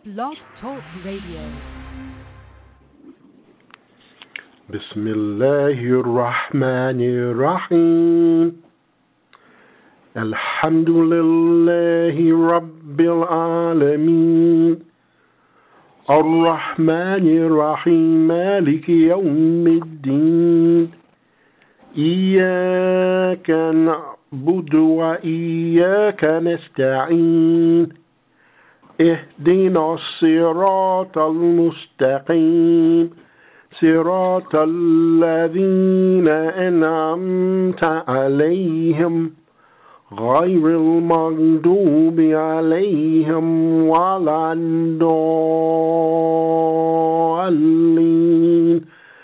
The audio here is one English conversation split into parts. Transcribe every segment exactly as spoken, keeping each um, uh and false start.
Blog Talk Radio. بسم الله الرحمن الرحيم الحمد لله رب العالمين الرحمن الرحيم مالك يوم الدين إياك نعبد وإياك نستعين اهدنا الصراط المستقيم صراط الذين أنعمت عليهم غير المغضوب عليهم ولا الضالين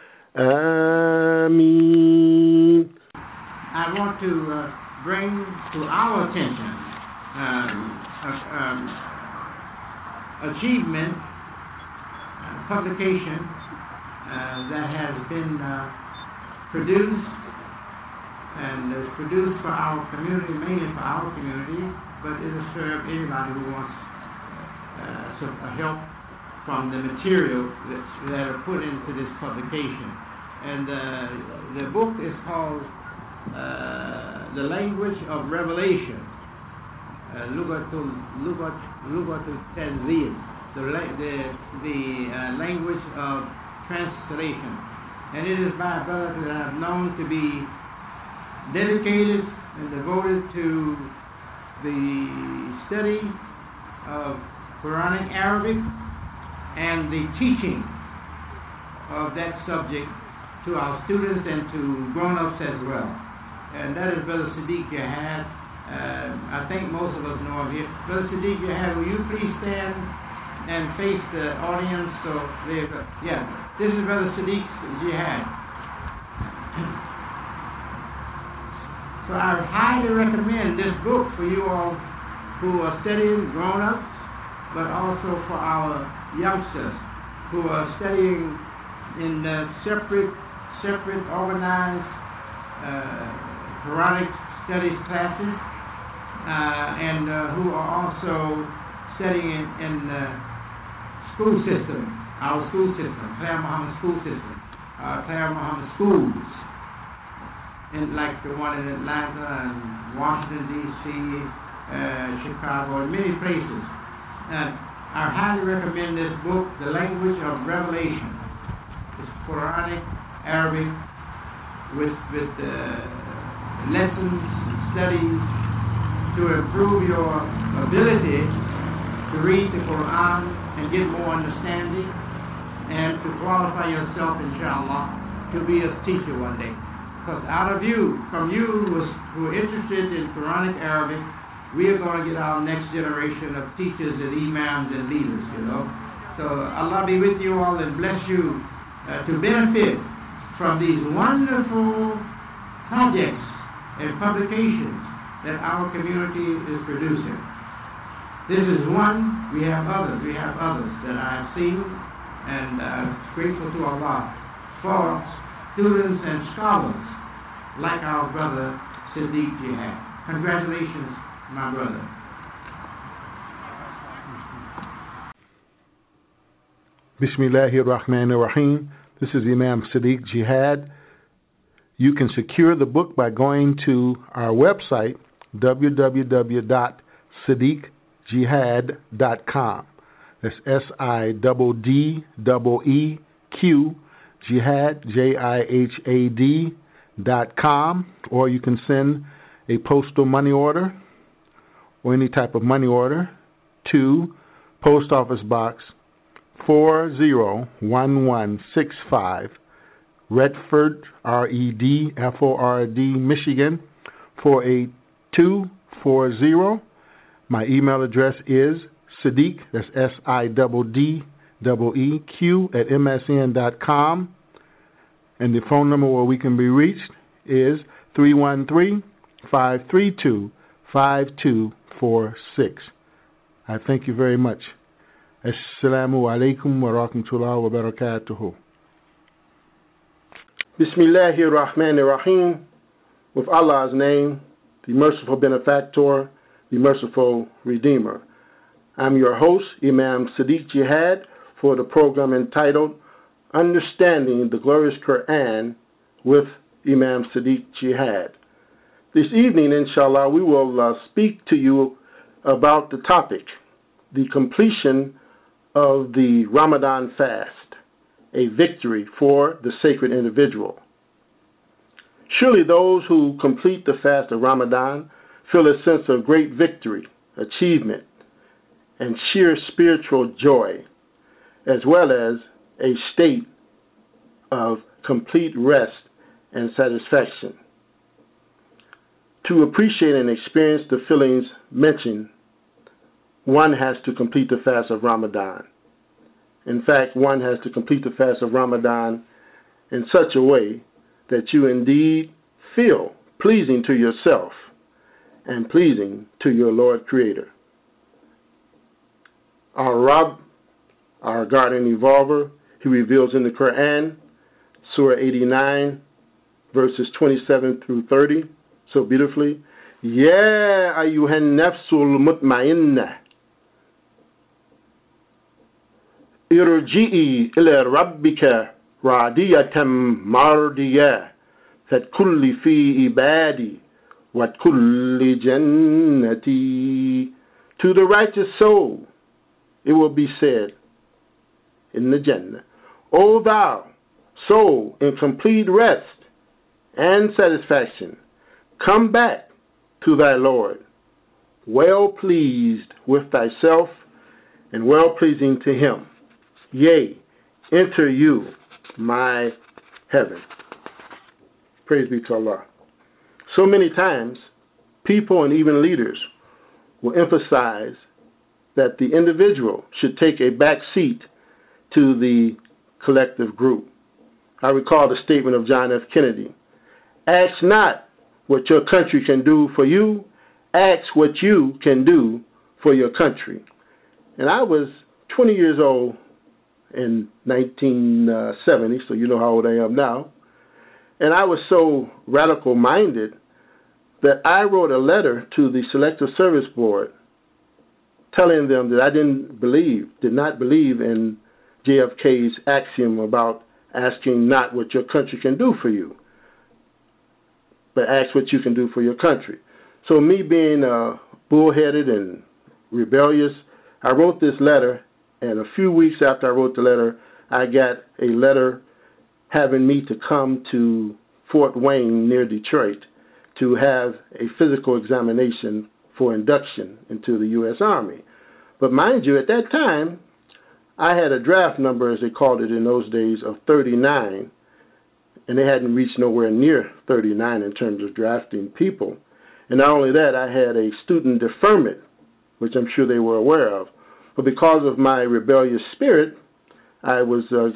آمين. I want to uh, bring to our attention um, a, um, achievement, uh, publication uh, that has been uh, produced and is produced for our community, mainly for our community, but it will serve anybody who wants uh, some uh, help from the material that, that are put into this publication. And uh, the book is called uh, The Language of Revelation, Lugatul Lugat Lugatul Tanzil, the the the uh, language of translation, and it is by a brother that I have known to be dedicated and devoted to the study of Quranic Arabic and the teaching of that subject to our students and to grown-ups as well. And that is Brother Sadiq Jihad. Uh, I think most of us know him here. Brother Sadiq Jihad, will you please stand and face the audience? So, yeah, this is Brother Sadiq Jihad. So I highly recommend this book for you all who are studying grown-ups, but also for our youngsters who are studying in uh, separate, separate organized uh, Quranic studies classes, uh, and uh, who are also studying in, in the school system, our school system, Claire Muhammad School System, uh, Claire Muhammad Schools, in like the one in Atlanta and Washington, D C, uh, Chicago, and many places. And I highly recommend this book, The Language of Revelation. It's Quranic, Arabic, with, with uh, lessons, studies to improve your ability to read the Quran and get more understanding and to qualify yourself, inshallah, to be a teacher one day. Because out of you, from you who, is, who are interested in Quranic Arabic, we are going to get our next generation of teachers and imams and leaders, you know. So Allah be with you all and bless you uh, to benefit from these wonderful projects and publications that our community is producing. This is one, we have others, we have others that I have seen, and uh, grateful to Allah for students and scholars like our brother Sadiq Jihad. Congratulations, my brother. Bismillahir Rahmanir Rahim. This is Imam Sadiq Jihad. You can secure the book by going to our website, w w w dot sadiq jihad dot com. That's S I D D E E Q, Jihad, J I H A D, dot com. Or you can send a postal money order or any type of money order to Post Office Box four zero one one six five, Redford, R E D F O R D, Michigan, four eight two four zero. My email address is Sadiq, that's S I D D E E Q, at M S N dot com. And the phone number where we can be reached is three one three, five three two, five two four six. I thank you very much. Assalamu alaikum wa rahmatullahi wa barakatuhu. Bismillahir Rahmanir Rahim. With Allah's name, the merciful benefactor, the merciful Redeemer. I'm your host, Imam Sadiq Jihad, for the program entitled Understanding the Glorious Quran with Imam Sadiq Jihad. This evening, inshallah, we will uh, speak to you about the topic, the completion of the Ramadan fast, a victory for the sacred individual. Surely those who complete the fast of Ramadan feel a sense of great victory, achievement, and sheer spiritual joy, as well as a state of complete rest and satisfaction. To appreciate and experience the feelings mentioned, one has to complete the fast of Ramadan. In fact, one has to complete the fast of Ramadan in such a way that you indeed feel pleasing to yourself and pleasing to your Lord Creator. Our Rabb, our guardian evolver, he reveals in the Quran, Surah eighty-nine, verses twenty-seven through thirty, so beautifully, Ya ayyuhan nafsul mutma'inna, irji'i ila rabbika radiyatam mardiyah, fadkhuli fi ibadi, wadkhuli jannati. To the righteous soul, it will be said in the Jannah, O thou soul in complete rest and satisfaction, come back to thy Lord, well pleased with thyself and well pleasing to him. Yea, enter you my heaven. Praise be to Allah. So many times, people and even leaders will emphasize that the individual should take a back seat to the collective group. I recall the statement of John F. Kennedy, ask not what your country can do for you, ask what you can do for your country. And I was twenty years old in nineteen seventy, so you know how old I am now. And I was so radical-minded that I wrote a letter to the Selective Service Board telling them that I didn't believe, did not believe in J F K's axiom about asking not what your country can do for you, but ask what you can do for your country. So me being uh, bullheaded and rebellious, I wrote this letter, and a few weeks after I wrote the letter, I got a letter having me to come to Fort Wayne near Detroit to have a physical examination for induction into the U S Army. But mind you, at that time, I had a draft number, as they called it in those days, of thirty-nine, and they hadn't reached nowhere near thirty-nine in terms of drafting people. And not only that, I had a student deferment, which I'm sure they were aware of. But because of my rebellious spirit, I was uh,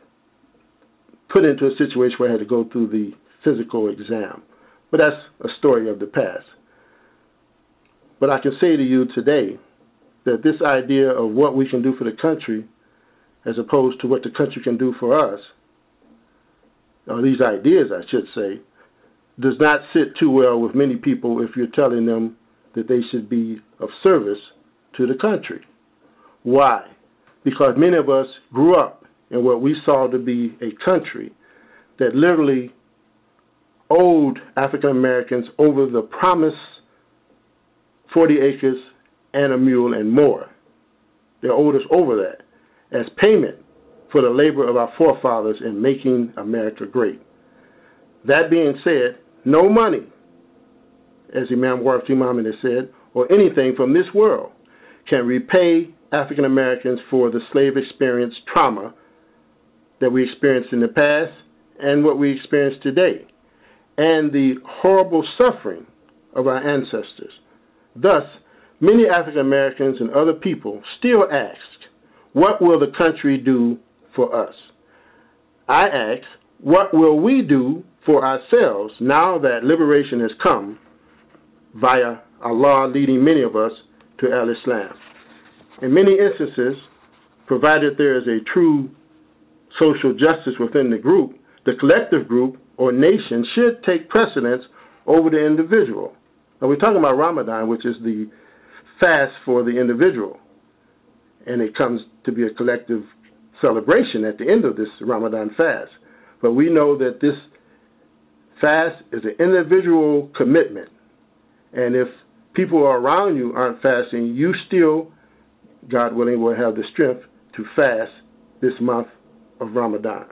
put into a situation where I had to go through the physical exam. But that's a story of the past. But I can say to you today that this idea of what we can do for the country as opposed to what the country can do for us, or these ideas, I should say, does not sit too well with many people if you're telling them that they should be of service to the country. Why? Because many of us grew up in what we saw to be a country that literally owed African Americans over the promised forty acres and a mule and more. They owed us over that as payment for the labor of our forefathers in making America great. That being said, no money, as Imam Warith Muhammad has said, or anything from this world can repay African Americans for the slave experience trauma that we experienced in the past and what we experience today, and the horrible suffering of our ancestors. Thus, many African Americans and other people still ask, what will the country do for us? I ask, what will we do for ourselves now that liberation has come via Allah leading many of us to Al-Islam? In many instances, provided there is a true social justice within the group, the collective group or nation should take precedence over the individual. Now we're talking about Ramadan, which is the fast for the individual. and it comes to be a collective celebration at the end of this Ramadan fast. But we know that this fast is an individual commitment, and if people around you aren't fasting, you still, God willing, will have the strength to fast this month of Ramadan.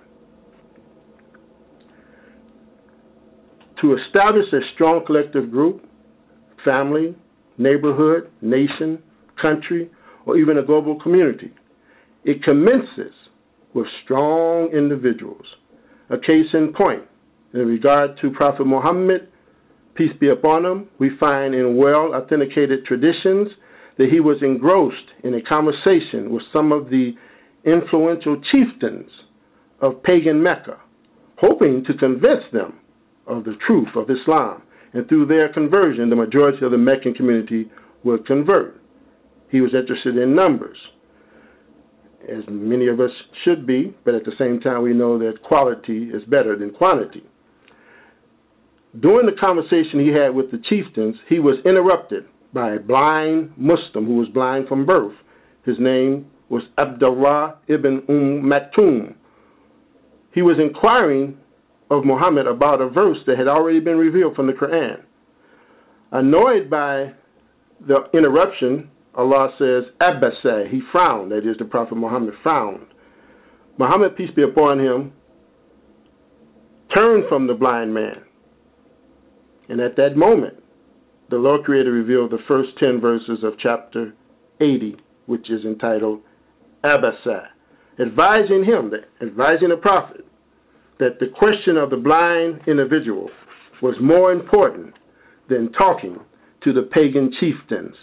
To establish a strong collective group, family, neighborhood, nation, country, or even a global community, it commences with strong individuals. A case in point, in regard to Prophet Muhammad, peace be upon him, we find in well-authenticated traditions that he was engrossed in a conversation with some of the influential chieftains of pagan Mecca, hoping to convince them of the truth of Islam, and through their conversion, the majority of the Meccan community would convert. He was interested in numbers, as many of us should be, but at the same time we know that quality is better than quantity. During the conversation he had with the chieftains, he was interrupted by a blind Muslim who was blind from birth. His name was Abdullah ibn Umm Maktoum. He was inquiring of Muhammad about a verse that had already been revealed from the Quran. Annoyed by the interruption, Allah says, Abasa, he frowned, that is, the Prophet Muhammad frowned. Muhammad, peace be upon him, turned from the blind man. And at that moment, the Lord Creator revealed the first ten verses of chapter eighty, which is entitled Abasa, advising him, advising the Prophet, that the question of the blind individual was more important than talking to the pagan chieftains.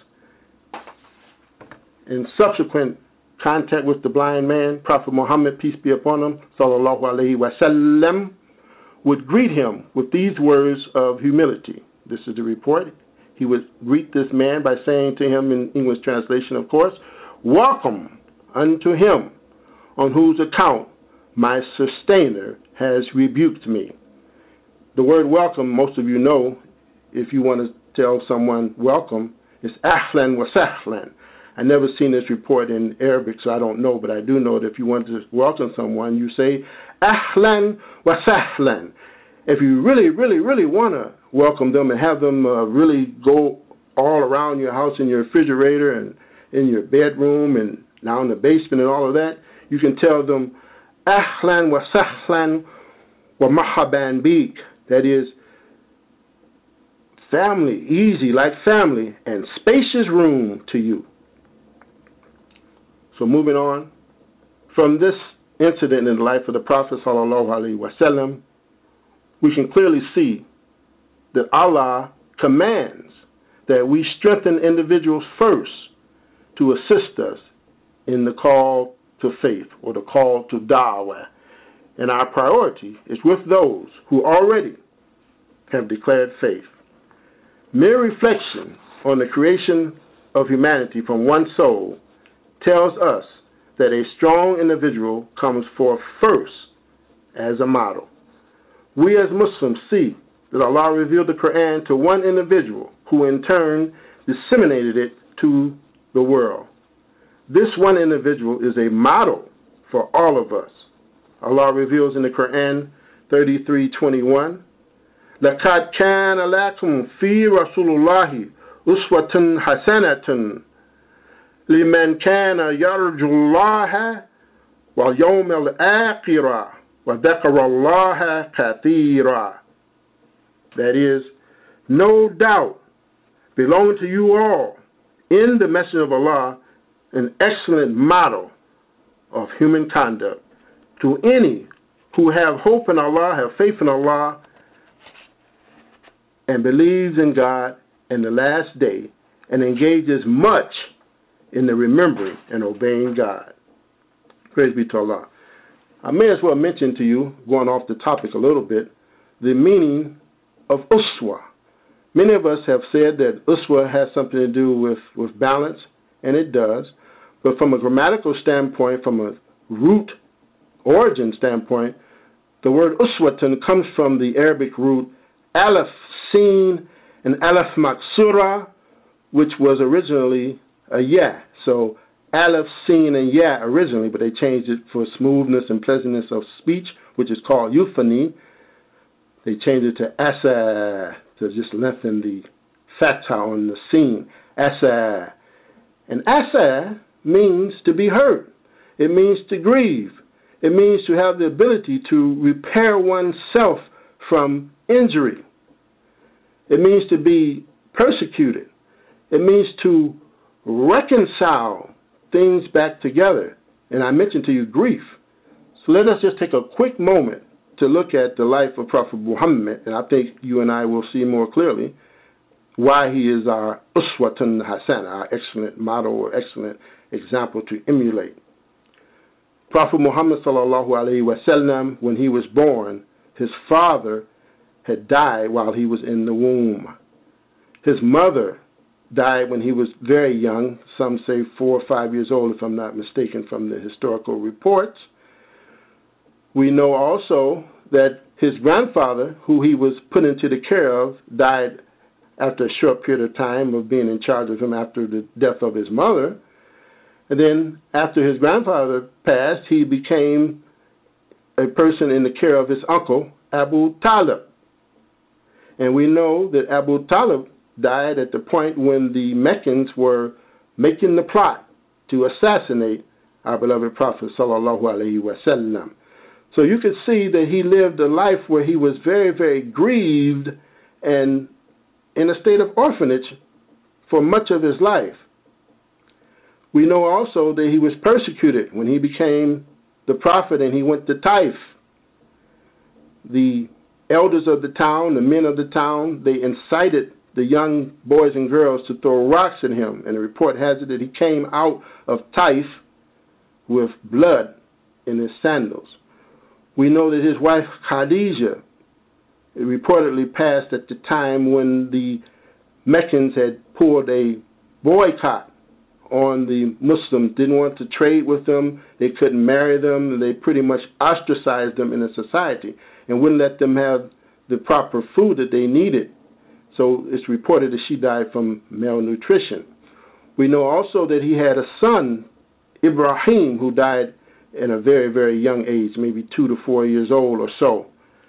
In subsequent contact with the blind man, Prophet Muhammad, peace be upon him, sallallahu alaihi wasallam, would greet him with these words of humility. This is the report. He would greet this man by saying to him, in English translation, of course, "Welcome unto him on whose account my sustainer has rebuked me." The word welcome, most of you know, if you want to tell someone welcome, is ahlan wa sahlan. I never seen this report in Arabic, so I don't know, but I do know that if you want to welcome someone, you say ahlan wa sahlan. If you really, really, really want to welcome them and have them uh, really go all around your house, in your refrigerator and in your bedroom and now in the basement and all of that, you can tell them ahlan wa sahlan wa marhaban bik. That is, family, easy like family, and spacious room to you. So moving on, from this incident in the life of the Prophet sallallahu alaihi wasallam, we can clearly see that Allah commands that we strengthen individuals first to assist us in the call to faith or the call to da'wah. And our priority is with those who already have declared faith. Mere reflection on the creation of humanity from one soul tells us that a strong individual comes forth first as a model. We as Muslims see that Allah revealed the Quran to one individual who in turn disseminated it to the world. This one individual is a model for all of us. Allah reveals in the Quran thirty-three twenty-one, لَقَدْ كَانَ لَكُمْ فِي رَسُولِ اللَّهِ أُسْوَةٌ حَسَنَةٌ لِمَنْ كَانَ يَرْجُو اللَّهَ وَالْيَوْمَ الْآخِرَ وَذَكَرَ اللَّهَ كَثِيرًا. That is, no doubt belong to you all in the Messenger of Allah an excellent model of human conduct to any who have hope in Allah, have faith in Allah, and believes in God and the last day, and engages much in the remembering and obeying God. Praise be to Allah. I may as well mention to you, going off the topic a little bit, the meaning of uswa. Many of us have said that uswa has something to do with, with balance, and it does. But from a grammatical standpoint, from a root origin standpoint, the word uswatun comes from the Arabic root alif sin and alif maksura, which was originally a ya. So Aleph, Sin, and Ya originally, but they changed it for smoothness and pleasantness of speech, which is called euphony. They changed it to Asa, to just lengthen the fatha on the Sin. Asa. And Asa means to be hurt. It means to grieve. It means to have the ability to repair oneself from injury. It means to be persecuted. It means to reconcile things back together. And I mentioned to you grief. So let us just take a quick moment to look at the life of Prophet Muhammad, and I think you and I will see more clearly why he is our uswatun hasana, our excellent model or excellent example to emulate. Prophet Muhammad sallallahu alaihi wasallam, when he was born, his father had died while he was in the womb. His mother died when he was very young, some say four or five years old, if I'm not mistaken, from the historical reports. We know also that his grandfather, who he was put into the care of, died after a short period of time of being in charge of him after the death of his mother. And then after his grandfather passed, he became a person in the care of his uncle, Abu Talib. And we know that Abu Talib died at the point when the Meccans were making the plot to assassinate our beloved Prophet sallallahu alaihi wasallam. So you could see that he lived a life where he was very, very grieved and in a state of orphanage for much of his life. We know also that he was persecuted when he became the prophet and he went to Taif. The elders of the town, the men of the town, they incited the young boys and girls to throw rocks at him. And the report has it that he came out of Taif with blood in his sandals. We know that his wife Khadijah reportedly passed at the time when the Meccans had pulled a boycott on the Muslims, didn't want to trade with them, they couldn't marry them, they pretty much ostracized them in the society and wouldn't let them have the proper food that they needed. So it's reported that she died from malnutrition. We know also that he had a son, Ibrahim, who died at a very, very young age, maybe two to four years old or so.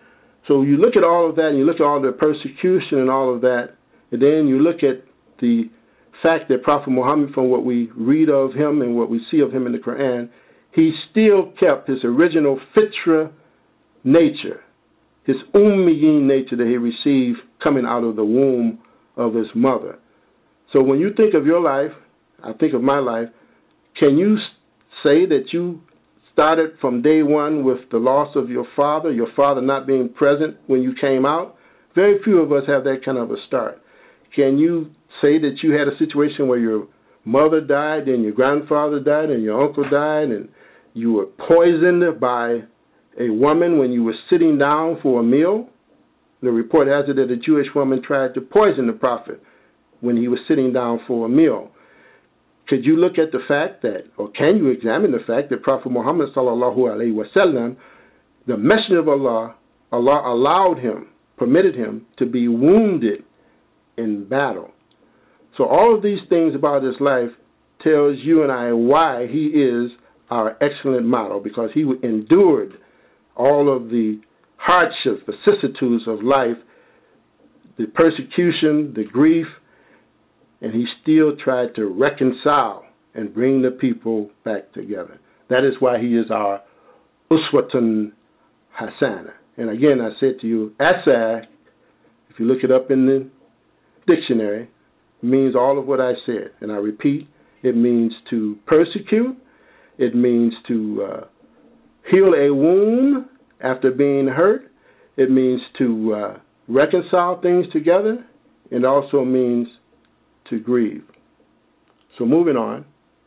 So you look at all of that, and you look at all the persecution and all of that, and then you look at the fact that Prophet Muhammad, from what we read of him and what we see of him in the Quran, he still kept his original fitra nature, his ummiyin nature that he received coming out of the womb of his mother. So when you think of your life, I think of my life, can you say that you started from day one with the loss of your father, your father not being present when you came out? Very few of us have that kind of a start. Can you say that you had a situation where your mother died, and your grandfather died, and your uncle died, and you were poisoned by a woman when you were sitting down for a meal? The report has it that a Jewish woman tried to poison the prophet when he was sitting down for a meal. Could you look at the fact that, or can you examine the fact that Prophet Muhammad sallallahu alaihi wasallam, the Messenger of Allah, Allah allowed him, permitted him to be wounded in battle. So all of these things about his life tells you and I why he is our excellent model, because he endured all of the hardships, vicissitudes of life, the persecution, the grief, and he still tried to reconcile and bring the people back together. That is why he is our uswatun hasana. And again, I said to you, asa, if you look it up in the dictionary, means all of what I said. And I repeat, it means to persecute, it means to uh, heal a wound after being hurt, it means to uh, reconcile things together, and also means to grieve. So moving on,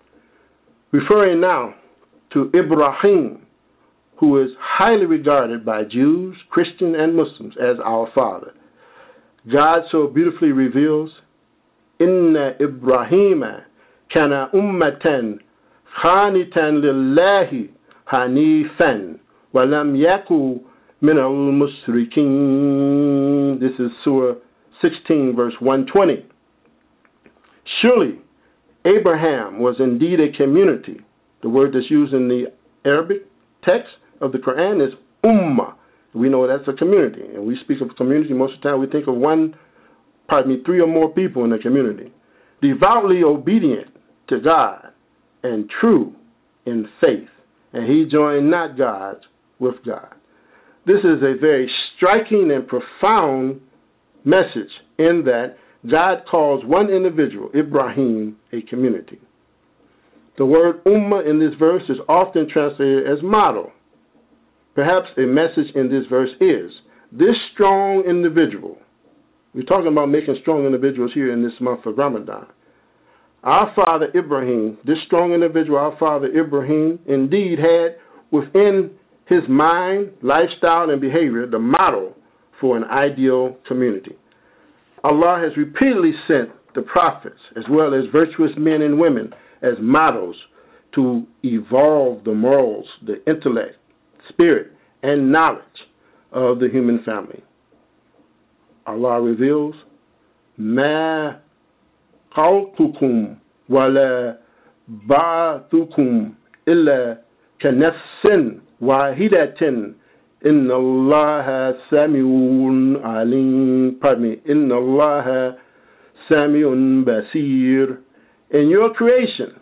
referring now to Ibrahim, who is highly regarded by Jews, Christians, and Muslims as our father. God so beautifully reveals, Inna Ibrahima kana ummatan khanitan lillahi hanifan wa lam yaku minal musrikin. This is Surah sixteen, verse one twenty. Surely Abraham was indeed a community. The word that's used in the Arabic text of the Quran is ummah. We know that's a community, and we speak of community most of the time. We think of one, pardon me, three or more people in a community. Devoutly obedient to God and true in faith, and he joined not gods with God. This is a very striking and profound message in that God calls one individual, Ibrahim, a community. The word ummah in this verse is often translated as model. Perhaps a message in this verse is, this strong individual, we're talking about making strong individuals here in this month of Ramadan. Our father Ibrahim, this strong individual, our father Ibrahim, indeed had within his mind, lifestyle, and behavior the model for an ideal community. Allah has repeatedly sent the prophets as well as virtuous men and women as models to evolve the morals, the intellect, spirit, and knowledge of the human family. Allah reveals, Ma khalqukum wala ba'thukum illa kanafsin wahidatin inna Allaha sami'un alim. Pardon me. Inna Allaha sami'un basir. In your creation,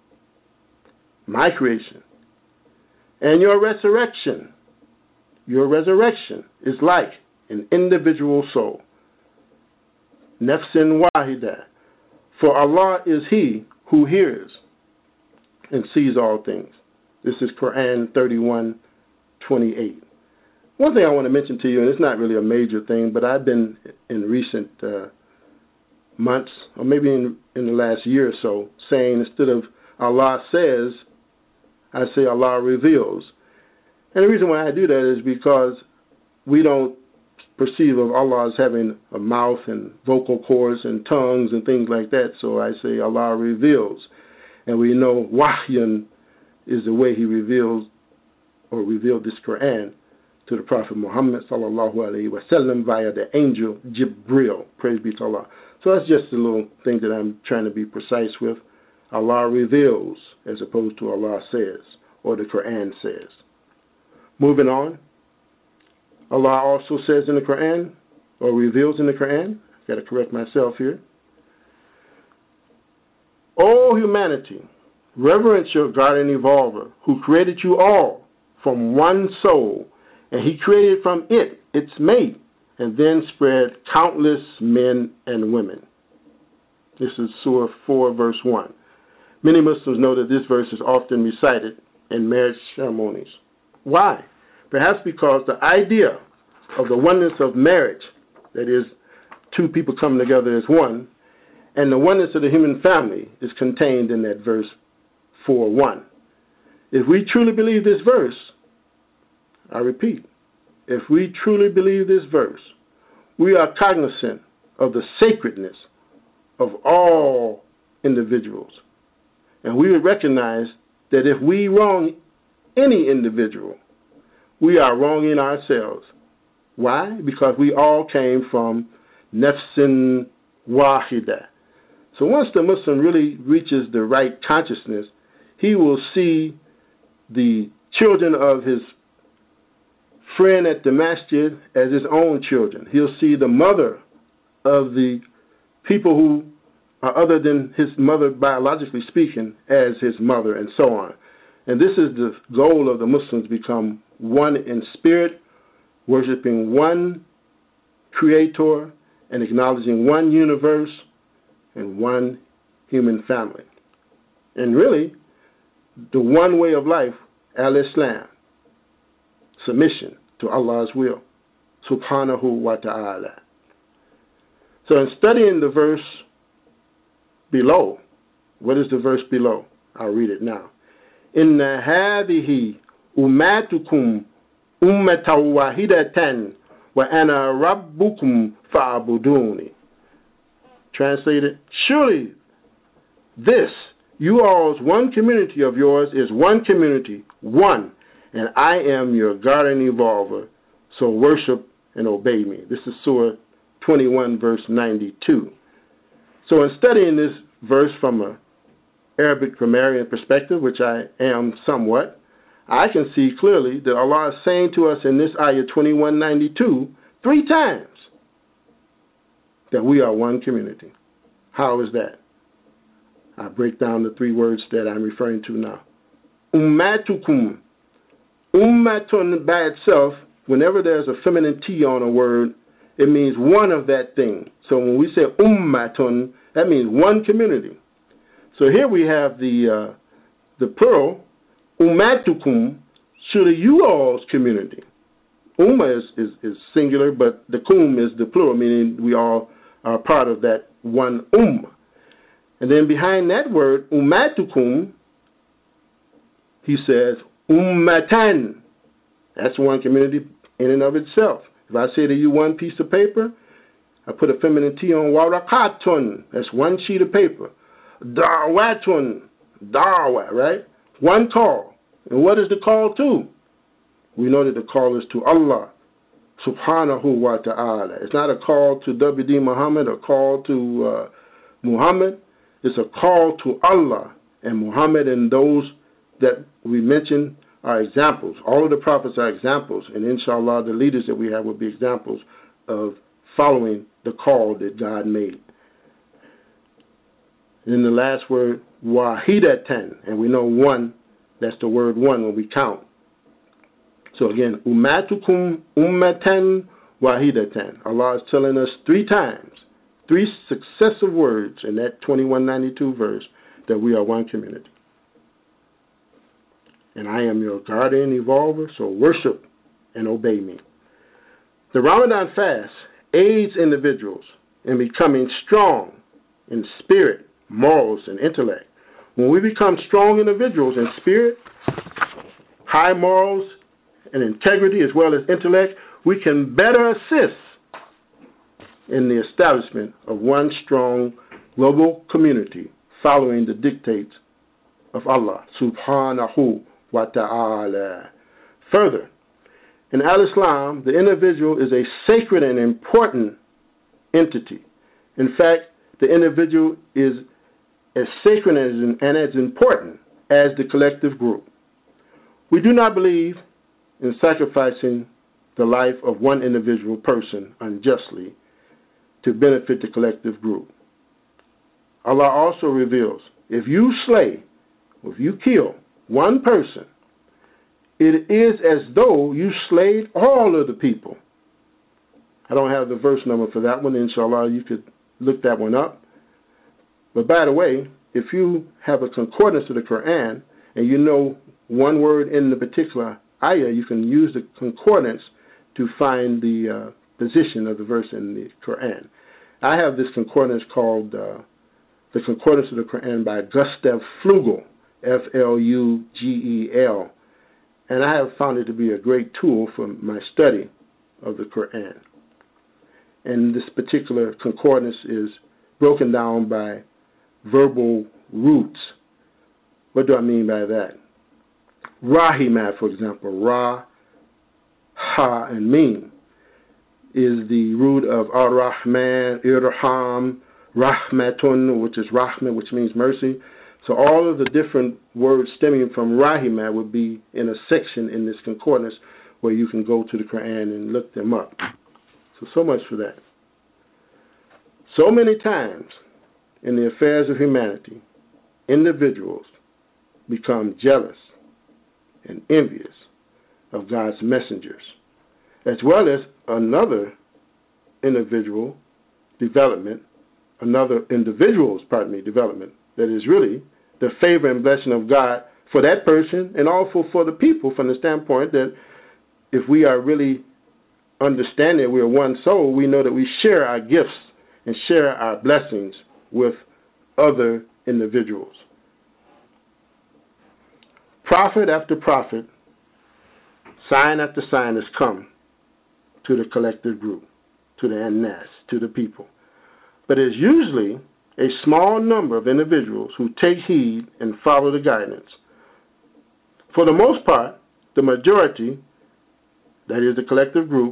my creation, and your resurrection, your resurrection is like an individual soul. Nafsin wahida. For Allah is He who hears and sees all things. This is Quran thirty-one twenty-eight. One thing I want to mention to you, and it's not really a major thing, but I've been in recent uh, months, or maybe in, in the last year or so, saying instead of Allah says, I say Allah reveals. And the reason why I do that is because we don't perceive of Allah as having a mouth and vocal cords and tongues and things like that. So I say Allah reveals. And we know Wahyun is the way He reveals or revealed this Quran to the Prophet Muhammad sallallahu alaihi wasallam via the angel Jibril. Praise be to Allah. So that's just a little thing that I'm trying to be precise with. Allah reveals as opposed to Allah says or the Quran says. Moving on. Allah also says in the Quran, or reveals in the Quran, I've got to correct myself here. O humanity, reverence your God and Evolver, who created you all from one soul, and He created from it its mate, and then spread countless men and women. This is Surah four, verse one. Many Muslims know that this verse is often recited in marriage ceremonies. Why? Perhaps because the idea of the oneness of marriage, that is, two people coming together as one, and the oneness of the human family is contained in that verse four one. If we truly believe this verse, I repeat, if we truly believe this verse, we are cognizant of the sacredness of all individuals. And we would recognize that if we wrong any individual, we are wronging ourselves. Why? Because we all came from nafsin wahida. So once the Muslim really reaches the right consciousness, he will see the children of his friend at the masjid as his own children. He'll see the mother of the people who are other than his mother, biologically speaking, as his mother, and so on. And this is the goal of the Muslims, become one in spirit, worshiping one creator, and acknowledging one universe and one human family. And really, the one way of life, al-Islam, submission to Allah's will, subhanahu wa ta'ala. So in studying the verse below, what is the verse below? I'll read it now. Inna hadhihi ummatukum ummatan wahidatan wa ana rabbukum fa'buduni. Translated, surely this, you all's one community of yours is one community, one, and I am your God and Evolver, so worship and obey me. This is Surah twenty-one, verse ninety-two. So in studying this verse from a Arabic grammarian perspective, which I am somewhat, I can see clearly that Allah is saying to us in this ayah twenty-one ninety-two three times that we are one community. How is that? I break down the three words that I'm referring to now. Ummatukum. Ummatun by itself, whenever there's a feminine T on a word, it means one of that thing. So when we say ummatun, that means one community. So here we have the uh, the plural, ummatukum, to the you all's community. Umma is, is, is singular, but the kum is the plural, meaning we all are part of that one ummah. And then behind that word, ummatukum, he says, ummatan. That's one community in and of itself. If I say to you one piece of paper, I put a feminine T on warakatun. That's one sheet of paper. Darwatun. Darwa, right? One call. And what is the call to? We know that the call is to Allah subhanahu wa ta'ala. It's not a call to W D Muhammad, a call to uh, Muhammad. It's a call to Allah and Muhammad, and those that we mentioned are examples. All of the prophets are examples, and inshallah the leaders that we have will be examples of following the call that God made. And the last word, wahidatan, and we know one, that's the word one when we count. So again, ummatukum ummatan wahidatan. Allah is telling us three times, three successive words in that twenty-one ninety-two verse that we are one community. And I am your guardian evolver, so worship and obey me. The Ramadan fast aids individuals in becoming strong in spirit, morals, and intellect. When we become strong individuals in spirit, high morals, and integrity, as well as intellect, we can better assist in the establishment of one strong global community following the dictates of Allah subhanahu wa ta'ala. Further, in Al-Islam, the individual is a sacred and important entity. In fact, the individual is as sacred and as important as the collective group. We do not believe in sacrificing the life of one individual person unjustly to benefit the collective group. Allah also reveals, if you slay, if you kill one person, it is as though you slayed all of the people. I don't have the verse number for that one. Inshallah, you could look that one up. But by the way, if you have a concordance to the Quran and you know one word in the particular ayah, you can use the concordance to find the uh, position of the verse in the Quran. I have this concordance called uh, the Concordance of the Quran by Gustav Flugel, F L U G E L. And I have found it to be a great tool for my study of the Quran. And this particular concordance is broken down by verbal roots. What do I mean by that? Rahima, for example, Ra, Ha, and Mim is the root of Ar-Rahman, Irham, Rahmatun, which is Rahma, which means mercy. So all of the different words stemming from Rahima would be in a section in this concordance where you can go to the Quran and look them up. So, so much for that. So many times in the affairs of humanity, individuals become jealous and envious of God's messengers, as well as another individual development, another individual's, pardon me, development that is really the favor and blessing of God for that person and also for the people, from the standpoint that if we are really understanding we are one soul, we know that we share our gifts and share our blessings with other individuals. Prophet after prophet, sign after sign has come to the collective group, to the An-Nas, to the people. But it's usually a small number of individuals who take heed and follow the guidance. For the most part, the majority, that is the collective group,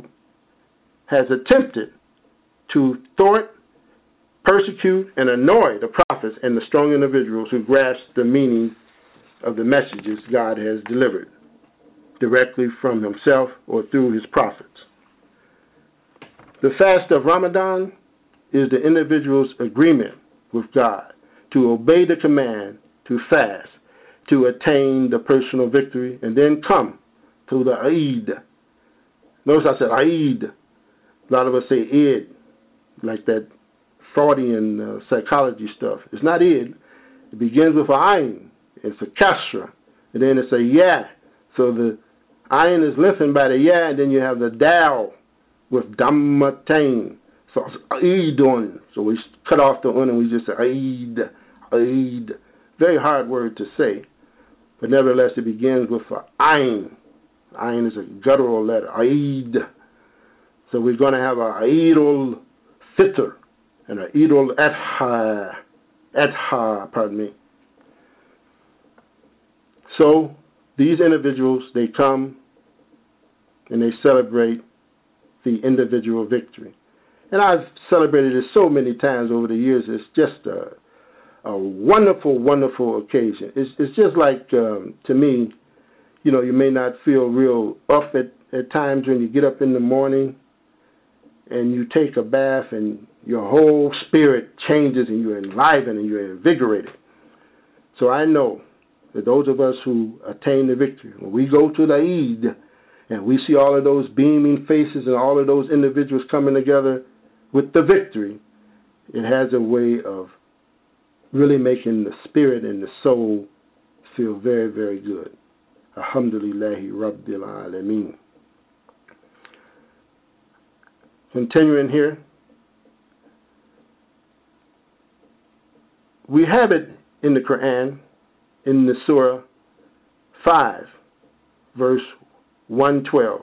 has attempted to thwart, persecute, and annoy the prophets prophets, and the strong individuals who grasp the meaning of the messages God has delivered directly from himself or through his prophets. The fast of Ramadan is the individual's agreement with God to obey the command to fast, to attain the personal victory, and then come to the Eid. Notice I said Eid. A lot of us say Eid, like that Freudian uh, psychology stuff. It's not Eid. It begins with an ayin. It's a kasra. And then it's a ya. So the ayin is lengthened by the ya, and then you have the dal with dammatain. So it's Eidun. So we cut off the un and we just say Eid, Eid. Very hard word to say. But nevertheless, it begins with an ayin. Ayin is a guttural letter. Eid. So we're going to have a Eidul Fitr and a Eidul Adha. Adha, pardon me. So these individuals, they come and they celebrate the individual victory. And I've celebrated it so many times over the years. It's just a, a wonderful, wonderful occasion. It's, it's just like, um, to me, you know, you may not feel real up at, at times when you get up in the morning and you take a bath and your whole spirit changes and you're enlivened and you're invigorated. So I know that those of us who attain the victory, when we go to the Eid and we see all of those beaming faces and all of those individuals coming together with the victory, it has a way of really making the spirit and the soul feel very, very good. Alhamdulillahi Rabbil Alameen. Continuing here, we have it in the Quran, in the Surah five, verse one twelve,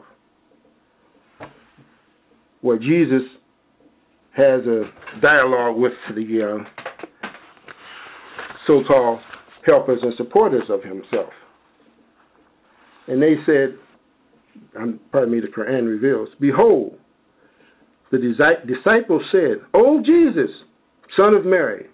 where Jesus has a dialogue with the uh, so-called helpers and supporters of himself. And they said, um, pardon me, the Quran reveals, behold, the disciples said, O Jesus, son of Mary,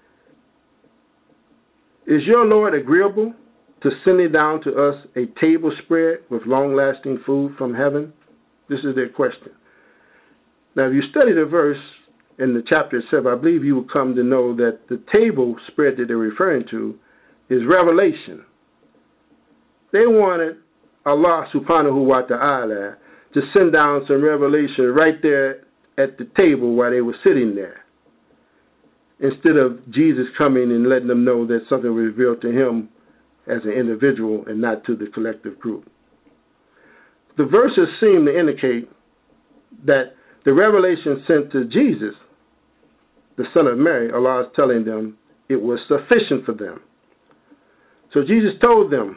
is your Lord agreeable to sending down to us a table spread with long-lasting food from heaven? This is their question. Now, if you study the verse in the chapter itself, I believe you will come to know that the table spread that they're referring to is revelation. They wanted Allah subhanahu wa ta'ala to send down some revelation right there at the table while they were sitting there, instead of Jesus coming and letting them know that something was revealed to him as an individual and not to the collective group. The verses seem to indicate that the revelation sent to Jesus, the son of Mary, Allah is telling them it was sufficient for them. So Jesus told them,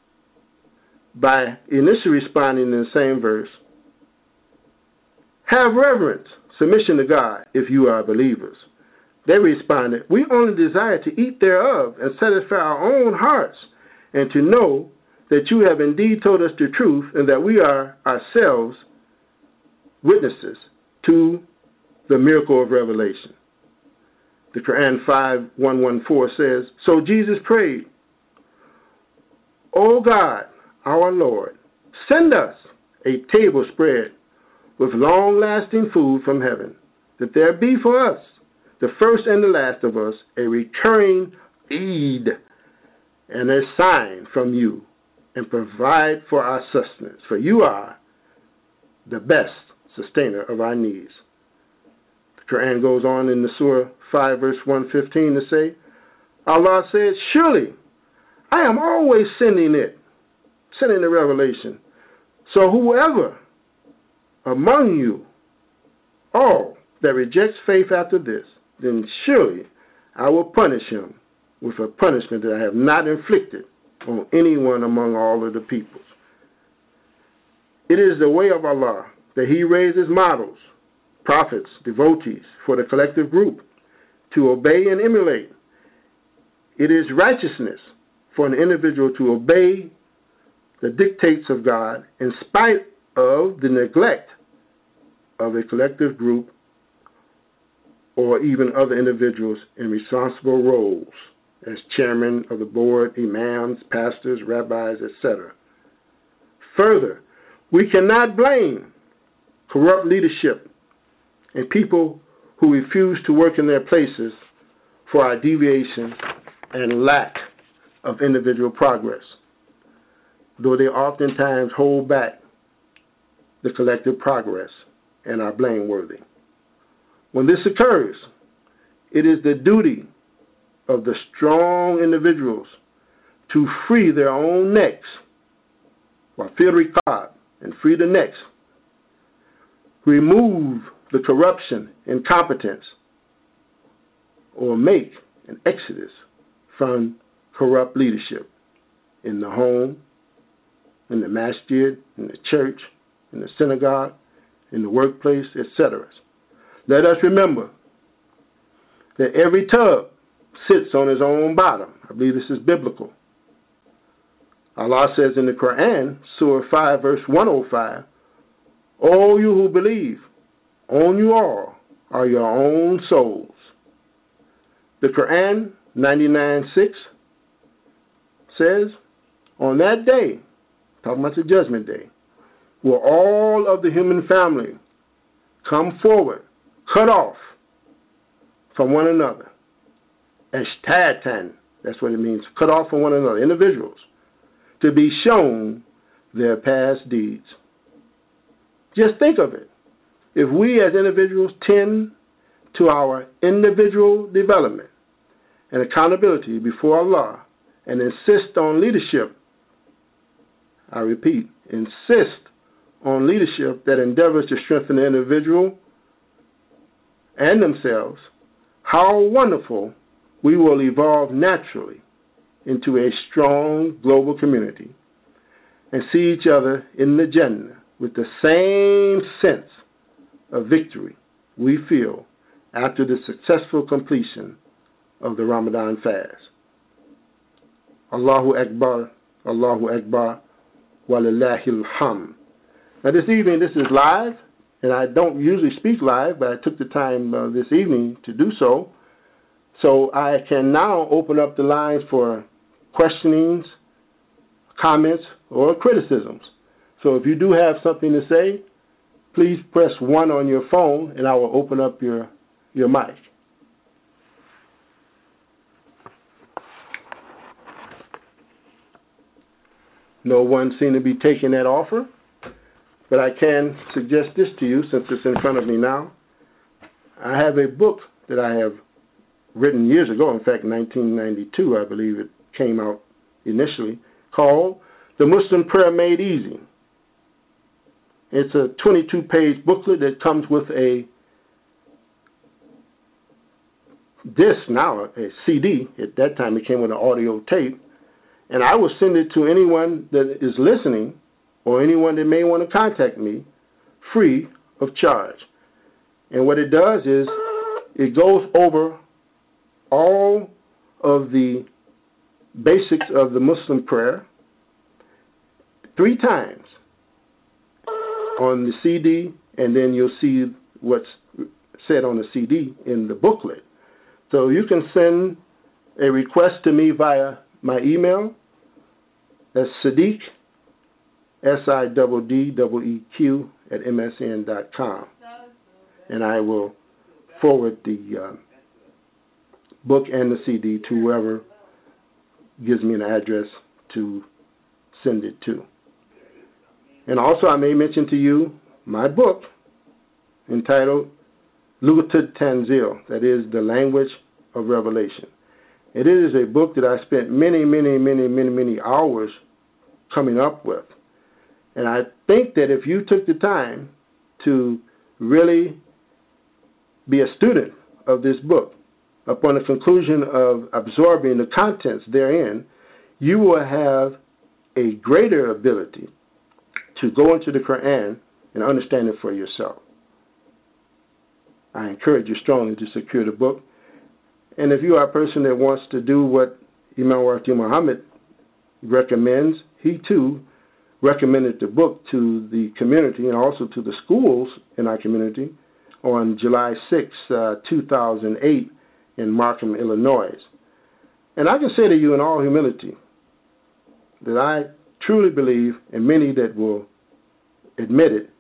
by initially responding in the same verse, have reverence, submission to God if you are believers. They responded, we only desire to eat thereof and satisfy our own hearts, and to know that you have indeed told us the truth, and that we are ourselves witnesses to the miracle of revelation. The Quran five one one four says, so Jesus prayed, O God, our Lord, send us a table spread with long-lasting food from heaven, that there be for us, the first and the last of us, a recurring Eid and a sign from you, and provide for our sustenance, for you are the best sustainer of our needs. The Quran goes on in the Surah five, verse one fifteen to say, Allah said, surely I am always sending it, sending the revelation. So whoever among you, all that rejects faith after this, then surely I will punish him with a punishment that I have not inflicted on anyone among all of the peoples. It is the way of Allah that he raises models, prophets, devotees for the collective group to obey and emulate. It is righteousness for an individual to obey the dictates of God in spite of the neglect of a collective group or even other individuals in responsible roles as chairman of the board, imams, pastors, rabbis, et cetera. Further, we cannot blame corrupt leadership and people who refuse to work in their places for our deviation and lack of individual progress, though they oftentimes hold back the collective progress and are blameworthy. When this occurs, it is the duty of the strong individuals to free their own necks, wafir riqab, and free the necks, remove the corruption, incompetence, or make an exodus from corrupt leadership in the home, in the masjid, in the church, in the synagogue, in the workplace, et cetera. Let us remember that every tub sits on his own bottom. I believe this is biblical. Allah says in the Quran, Surah five, verse one oh five, all you who believe, own you all are your own souls. The Quran ninety-nine six says, on that day, talking about the judgment day, will all of the human family come forward, cut off from one another. Ashtatan, that's what it means, cut off from one another, individuals, to be shown their past deeds. Just think of it. If we as individuals tend to our individual development and accountability before Allah and insist on leadership, I repeat, insist on leadership that endeavors to strengthen the individual and themselves, how wonderful we will evolve naturally into a strong global community and see each other in the Jannah with the same sense of victory we feel after the successful completion of the Ramadan fast. Allahu Akbar, Allahu Akbar, walillahil hamd. Now this evening, this is live, and I don't usually speak live, but I took the time uh, this evening to do so. So I can now open up the lines for questionings, comments, or criticisms. So if you do have something to say, please press one on your phone, and I will open up your, your mic. No one seemed to be taking that offer, but I can suggest this to you since it's in front of me now. I have a book that I have written years ago, in fact, nineteen ninety-two, I believe it came out initially, called The Muslim Prayer Made Easy. It's a twenty-two page booklet that comes with a disc, now a C D. At that time, it came with an audio tape. And I will send it to anyone that is listening or anyone that may want to contact me free of charge. And what it does is it goes over all of the basics of the Muslim prayer three times on the C D, and then you'll see what's said on the C D in the booklet. So you can send a request to me via my email. That's Sadiq, S I D D D E Q, at M S N dot com. And I will forward the uh, book and the C D to whoever gives me an address to send it to. And also I may mention to you my book entitled Lugatud Tanzil, that is the language of revelation. It is a book that I spent many, many, many, many, many hours coming up with. And I think that if you took the time to really be a student of this book, upon the conclusion of absorbing the contents therein, you will have a greater ability to go into the Quran and understand it for yourself. I encourage you strongly to secure the book. And if you are a person that wants to do what Imam Wati Muhammad recommends, he too recommended the book to the community and also to the schools in our community. on July sixth, uh, two thousand eight in Markham, Illinois. And I can say to you in all humility that I truly believe, and many that will admit it,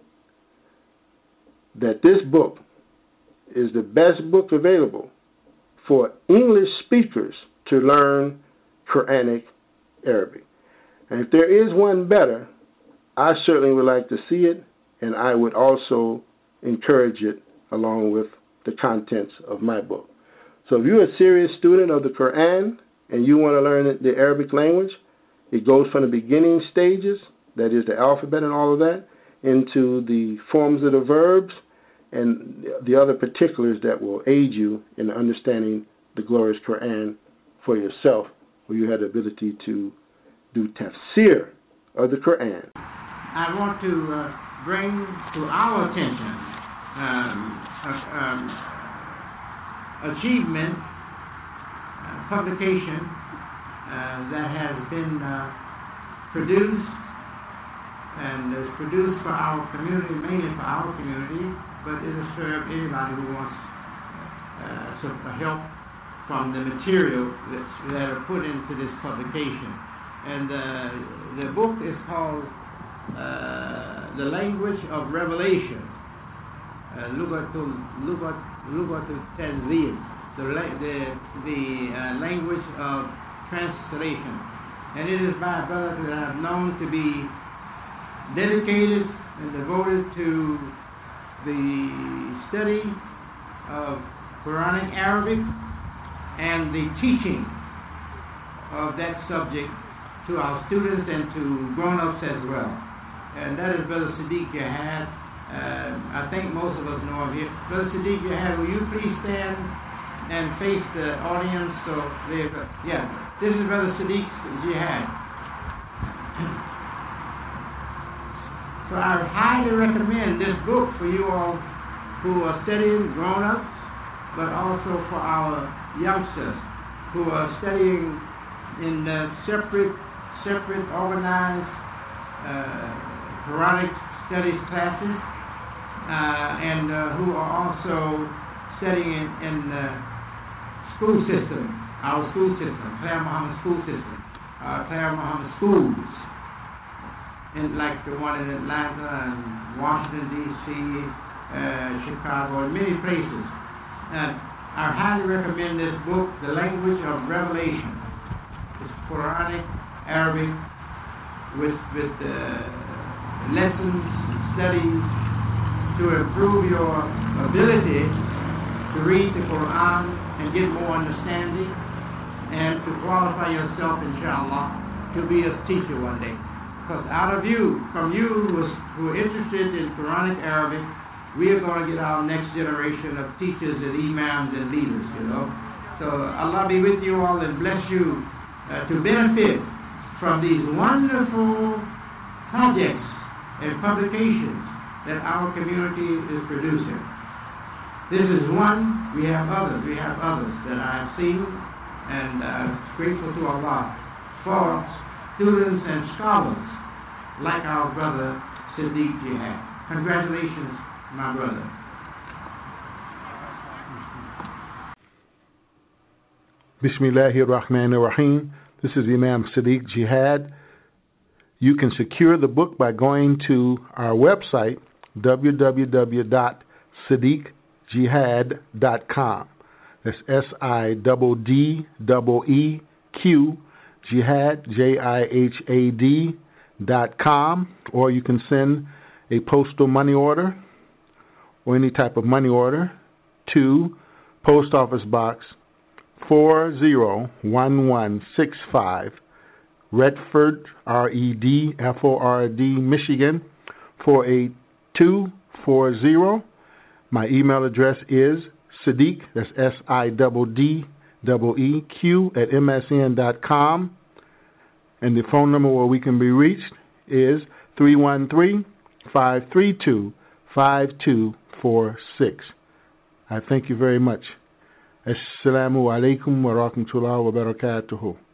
that this book is the best book available for English speakers to learn Quranic Arabic. And if there is one better, I certainly would like to see it, and I would also encourage it along with the contents of my book. So if you're a serious student of the Quran and you want to learn the Arabic language, it goes from the beginning stages, that is the alphabet and all of that, into the forms of the verbs and the other particulars that will aid you in understanding the glorious Quran for yourself, where you have the ability to do tafsir of the Quran. I want to uh, bring to our attention um, a, um, achievement, uh, publication uh, that has been uh, produced and is produced for our community, mainly for our community, but it will serve anybody who wants uh, some help from the material that's, that are put into this publication. And uh, the book is called uh, The Language of Revelation, uh, Lugatul Lugat Lugatul Tanzil, the the the uh, language of translation, and it is by a brother that I've known to be dedicated and devoted to the study of Quranic Arabic and the teaching of that subject to our students and to grown-ups as well. And that is Brother Sadiq Jihad. Uh, I think most of us know him here. Brother Sadiq Jihad, will you please stand and face the audience? So, yeah, this is Brother Sadiq Jihad. So I highly recommend this book for you all who are studying grown-ups, but also for our youngsters who are studying in uh, separate, separate organized uh, Quranic studies classes, uh, and uh, who are also studying in, in the school system, our school system, Claire Muhammad School System, uh, Claire Muhammad Schools, in like the one in Atlanta and Washington, D C, uh, Chicago, and many places. And I highly recommend this book, The Language of Revelation. It's Quranic, Arabic, with, with uh, lessons, studies to improve your ability to read the Quran and get more understanding, and to qualify yourself, inshallah, to be a teacher one day. Because out of you, from you who are, who are interested in Quranic Arabic, we are going to get our next generation of teachers and imams and leaders, you know. So Allah be with you all and bless you uh, to benefit from these wonderful projects and publications that our community is producing. This is one, we have others, we have others that I have seen, and uh, grateful to Allah for students and scholars like our brother Sadiq Jihad. Congratulations, my brother. Bismillahir Rahmanir Rahim. This is Imam Sadiq Jihad. You can secure the book by going to our website, w w w dot sadiq jihad dot com. That's S I D D E E Q, Jihad, J I H A D, dot com, or you can send a postal money order or any type of money order to Post Office Box four zero one one six five, Redford, R E D F O R D, Michigan, four eight two four zero. My email address is Sadiq, that's S I D D E E Q, at M S N dot com. And the phone number where we can be reached is three one three, five three two, five two four six. I thank you very much. Assalamu alaikum wa rahmatullahi wa barakatuhu.